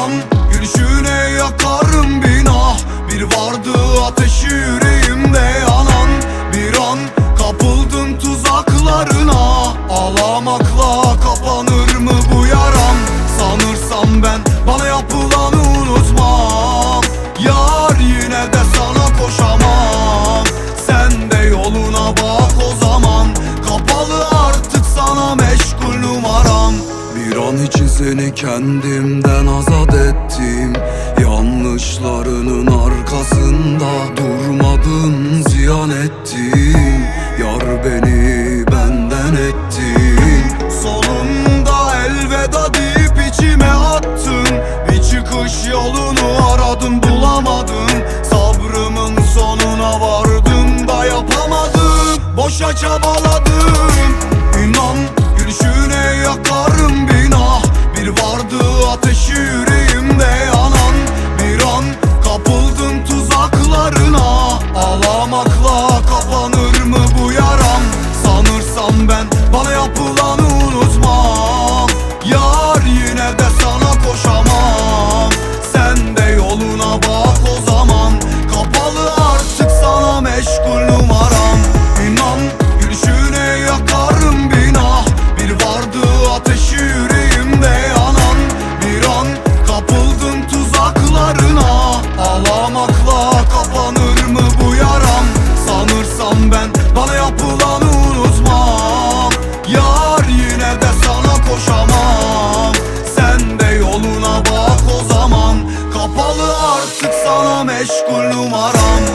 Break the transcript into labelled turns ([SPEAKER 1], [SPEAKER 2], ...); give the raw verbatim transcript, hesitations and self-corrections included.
[SPEAKER 1] İnan gülüşüne yakarım bina. Bir vardı ateşi yüreğimde yanan. Bir an kapıldım tuzaklarına. Ağlamakla kapanır mı bu yaram? Sanırsam ben bana yapılanı unutmam. Yar yine de sana koşamam. Sen de yoluna bak o zaman. Kapalı artık sana meşgul numaram. Bir an için seni kendimden azat ettim. Yanlışlarının arkasında durmadın, ziyan ettin. Yar beni benden ettin. Sonunda elveda deyip içime attın. Bir çıkış yolunu aradım bulamadım. Sabrımın sonuna vardım da yapamadım. Boşa çabaladım. İnan gülüşüne yakarım bina. Bir vardı ateşi yüreğimde yanan. Bir an kapıldım tuzaklarına. Ağlamakla kapanır mı bu yaram? Sanırsam ben bana yapılanı unutmam. Yar yine de sana koşamam. Sen de yoluna bak o zaman. Kapalı artık sana meşgul numaram. İnan gülüşüne yakarım bina. Bir vardı ateşi yüreğimde yanan. Bir an kapıldım tuzaklarına. Ağlamakla kapanır mı bu yaram? Sanırsam ben bana yapılanı unutmam. Yar yine de sana koşamam. Sen de yoluna bak o zaman. Kapalı artık sana meşgul numaram.